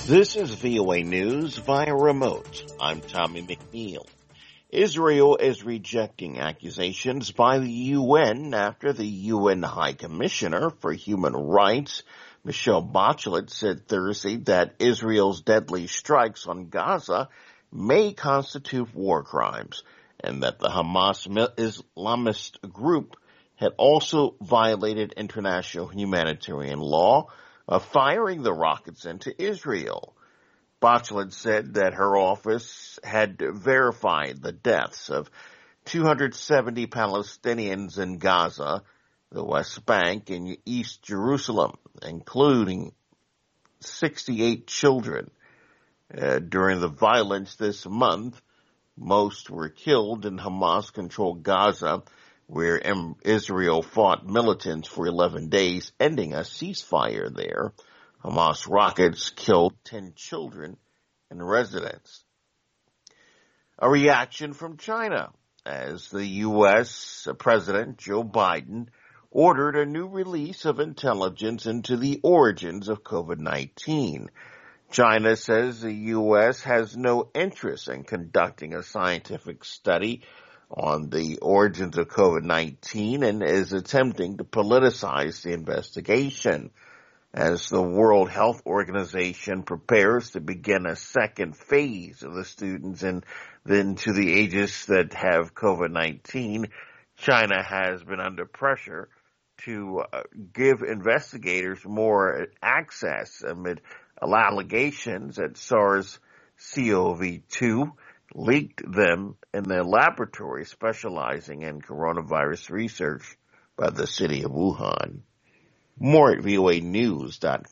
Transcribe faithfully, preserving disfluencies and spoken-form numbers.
This is V O A News via remote. I'm Tommy McNeil. Israel is rejecting accusations by the U N after the U N High Commissioner for Human Rights, Michelle Bachelet, said Thursday that Israel's deadly strikes on Gaza may constitute war crimes and that the Hamas Islamist group had also violated international humanitarian law of firing the rockets into Israel. Bachelet said that her office had verified the deaths of two hundred seventy Palestinians in Gaza, the West Bank, and East Jerusalem, including sixty-eight children. Uh, during the violence this month, most were killed in Hamas-controlled Gaza, where Israel fought militants for eleven days, ending a ceasefire there. Hamas rockets killed ten children and residents. A reaction from China as the U S President Joe Biden ordered a new release of intelligence into the origins of COVID nineteen. China says the U S has no interest in conducting a scientific study on the origins of COVID nineteen and is attempting to politicize the investigation. As the World Health Organization prepares to begin a second phase of the students and then to the ages that have COVID nineteen, China has been under pressure to uh, give investigators more access amid allegations that SARS-C o V two leaked them in their laboratory specializing in coronavirus research by the city of Wuhan. More at V O A news dot com.